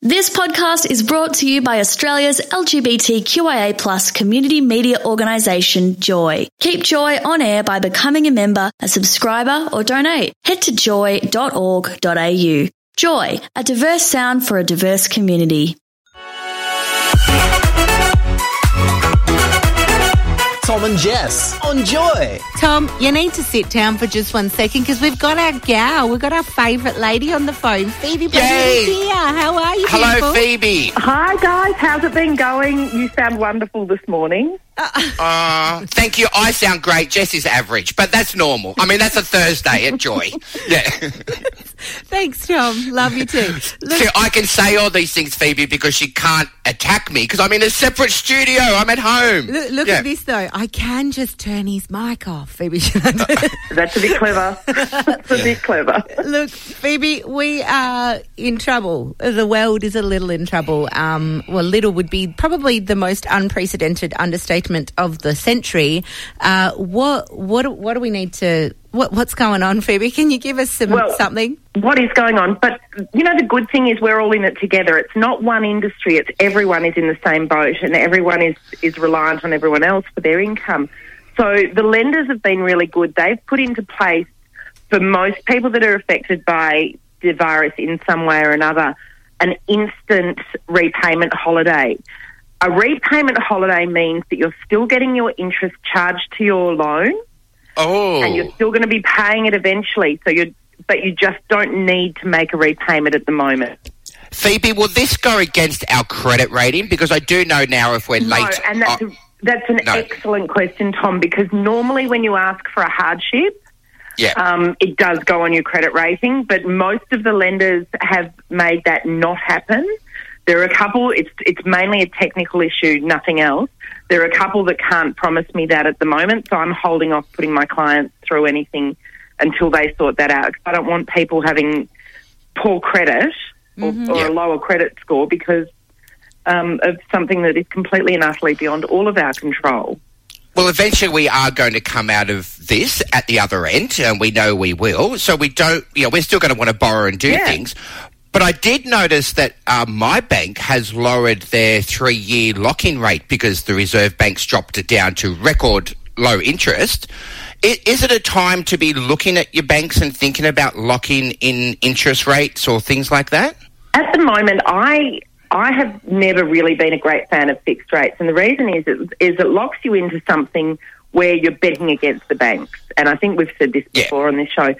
This podcast is brought to you by Australia's LGBTQIA+ community media organisation, Joy. Keep Joy on air by becoming a member, a subscriber or donate. Head to joy.org.au. Joy, a diverse sound for a diverse community. Tom and Jess on Joy. Tom, you need to sit down for just 1 second because we've got our gal, we've got our favourite lady on the phone, Phoebe Brennan here. How are you, Hello, beautiful? Phoebe. Hi, guys. How's it been going? You sound wonderful this morning. Thank you. I sound great. Jess is average, but that's normal. I mean, that's a Thursday at Joy. Yeah. Thanks, Tom. Love you too. Look, See, I can say all these things, Phoebe, because she can't attack me because I'm in a separate studio. I'm at home. look Yeah. at this, though. I can just turn his mic off, Phoebe. That's a bit clever. That's a bit clever. Look, Phoebe, we are in trouble. The world is a little in trouble. Well, little would be probably the most unprecedented understatement of the century. What do we need to... What's going on, Phoebe? Can you give us something? What is going on? But, you know, the good thing is we're all in it together. It's not one industry. It's everyone is in the same boat and everyone is reliant on everyone else for their income. So the lenders have been really good. They've put into place, for most people that are affected by the virus in some way or another, an instant repayment holiday. A repayment holiday means that you're still getting your interest charged to your loan. Oh. And you're still going to be paying it eventually, but you just don't need to make a repayment at the moment. Phoebe, will this go against our credit rating? Because I do know now if we're late... No, and that's an excellent question, Tom, because normally when you ask for a hardship, it does go on your credit rating, but most of the lenders have made that not happen. There are a couple, it's mainly a technical issue, nothing else. There are a couple that can't promise me that at the moment, so I'm holding off putting my clients through anything until they sort that out. I don't want people having poor credit or a lower credit score because of something that is completely and utterly beyond all of our control. Well, eventually we are going to come out of this at the other end, and we know we will. So we don't, we're still going to want to borrow and do things. But I did notice that my bank has lowered their 3-year lock-in rate because the Reserve Bank's dropped it down to record low interest. Is it a time to be looking at your banks and thinking about locking in interest rates or things like that? At the moment, I have never really been a great fan of fixed rates, and the reason is it locks you into something where you're betting against the banks. And I think we've said this before on this show.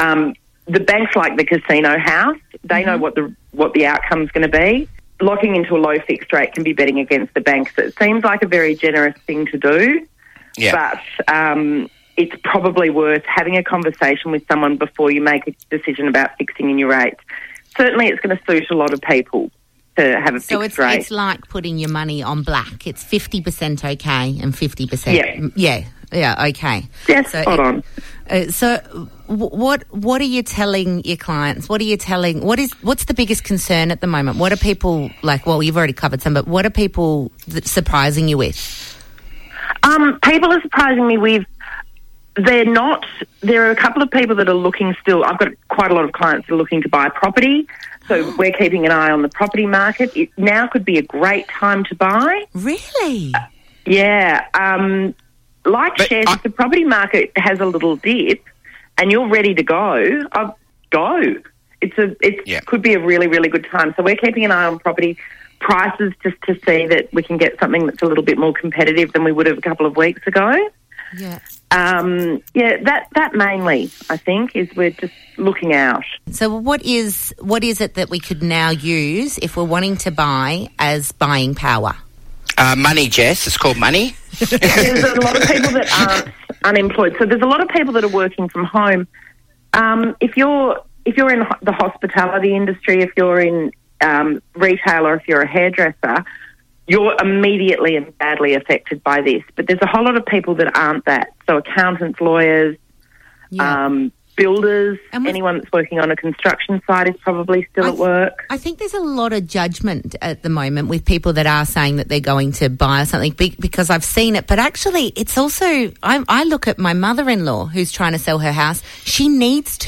The banks, like the casino house, they know what the outcome's going to be. Locking into a low fixed rate can be betting against the banks. It seems like a very generous thing to do, but it's probably worth having a conversation with someone before you make a decision about fixing in your rates. Certainly it's going to suit a lot of people to have a fixed rate. So it's like putting your money on black. It's 50% okay and 50%... Yeah, okay. Yes, so spot on. So what are you telling your clients? What's the biggest concern at the moment? What are people like? Well, you've already covered some, but what are people surprising you with? People are surprising me with. There are a couple of people that are looking still. I've got quite a lot of clients that are looking to buy property, so we're keeping an eye on the property market. It now could be a great time to buy. Really? Shares, if the property market has a little dip and you're ready to go, go. It could be a really, really good time. So we're keeping an eye on property prices just to see that we can get something that's a little bit more competitive than we would have a couple of weeks ago. Yeah. That mainly, I think, is we're just looking out. So what is it that we could now use if we're wanting to buy as buying power? Money, Jess. It's called money. There's a lot of people that aren't unemployed. So there's a lot of people that are working from home. If you're in the hospitality industry, if you're in retail, or if you're a hairdresser, you're immediately and badly affected by this. But there's a whole lot of people that aren't that. So accountants, lawyers, builders, anyone that's working on a construction site is probably still at work. I think there's a lot of judgment at the moment with people that are saying that they're going to buy something because I've seen it. But actually, it's also, I look at my mother-in-law who's trying to sell her house. She needs to.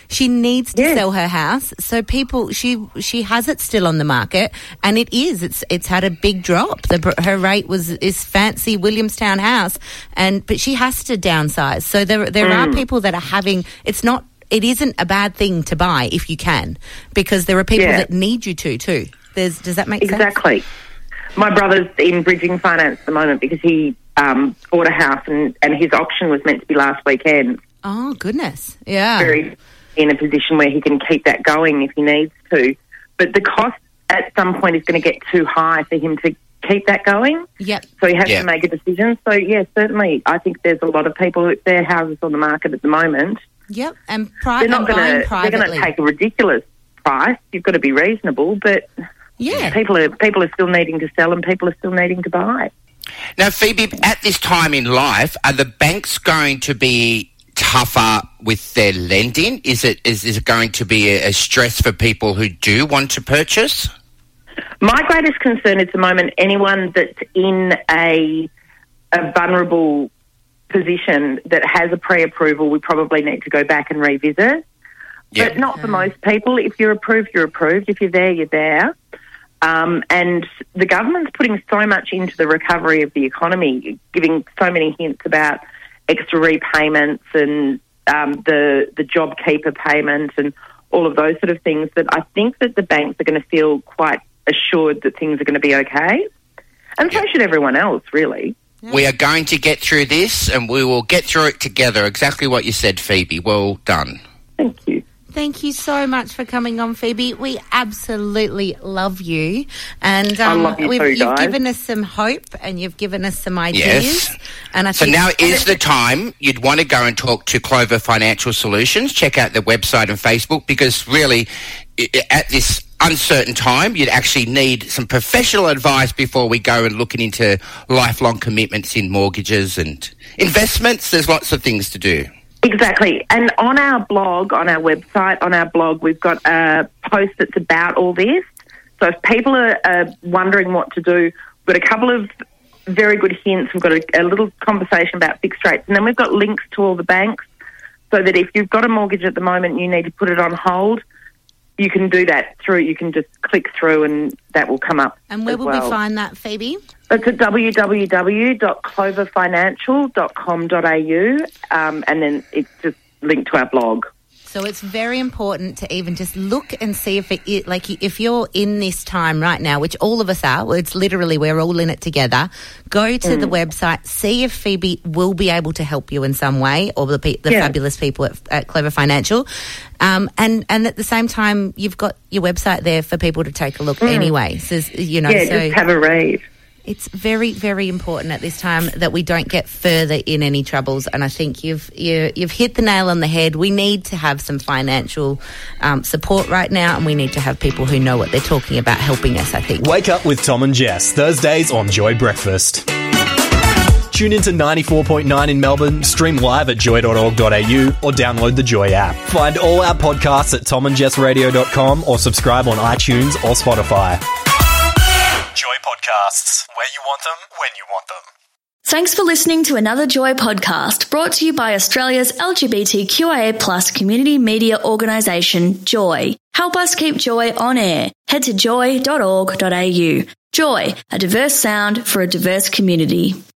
She needs to sell her house. So people, she has it still on the market, and it's had a big drop. Her rate is fancy Williamstown house, but she has to downsize. So there are people that are having, it isn't a bad thing to buy if you can, because there are people that need you to too. Does that make sense? Exactly. My brother's in bridging finance at the moment because he bought a house and his auction was meant to be last weekend. Oh, goodness. Yeah. Very in a position where he can keep that going if he needs to. But the cost at some point is going to get too high for him to keep that going. Yep. So he has to make a decision. So, certainly I think there's a lot of people with their houses on the market at the moment. Yep. And they're going to take a ridiculous price. You've got to be reasonable, but... Yeah, people are still needing to sell and people are still needing to buy. Now, Phoebe, at this time in life, are the banks going to be tougher with their lending? Is it going to be a stress for people who do want to purchase? My greatest concern at the moment, anyone that's in a vulnerable position that has a pre-approval, we probably need to go back and revisit. Yep. But not for most people. If you're approved, you're approved. If you're there, you're there. And the government's putting so much into the recovery of the economy, giving so many hints about extra repayments and the JobKeeper payment and all of those sort of things, that I think that the banks are going to feel quite assured that things are going to be okay. And so should everyone else, really. We are going to get through this and we will get through it together. Exactly what you said, Phoebe. Well done. Thank you. Thank you so much for coming on, Phoebe. We absolutely love you. And I love you too, you've given us some hope and you've given us some ideas. Yes. And so now is the time you'd want to go and talk to Clover Financial Solutions. Check out their website and Facebook, because really at this uncertain time, you'd actually need some professional advice before we go and looking into lifelong commitments in mortgages and investments. There's lots of things to do. Exactly. And on our blog, on our website, on our blog, we've got a post that's about all this. So if people are wondering what to do, we've got a couple of very good hints. We've got a little conversation about fixed rates. And then we've got links to all the banks, so that if you've got a mortgage at the moment and you need to put it on hold, you can do that you can just click through and that will come up. And where will we find that, Phoebe? It's at www.cloverfinancial.com.au, and then it's just linked to our blog. So it's very important to even just look and see if you're in this time right now, which all of us are, it's literally we're all in it together. Go to the website, see if Phoebe will be able to help you in some way, or the fabulous people at Clover Financial. And at the same time, you've got your website there for people to take a look anyway. So, just have a read. It's very, very important at this time that we don't get further in any troubles, and I think you've hit the nail on the head. We need to have some financial support right now, and we need to have people who know what they're talking about helping us, I think. Wake up with Tom and Jess, Thursdays on Joy Breakfast. Tune into 94.9 in Melbourne, stream live at joy.org.au or download the Joy app. Find all our podcasts at tomandjessradio.com or subscribe on iTunes or Spotify. Joy Podcasts, where you want them, when you want them. Thanks for listening to another Joy podcast, brought to you by Australia's LGBTQIA+ community media organisation, Joy. Help us keep Joy on air. Head to joy.org.au. Joy, a diverse sound for a diverse community.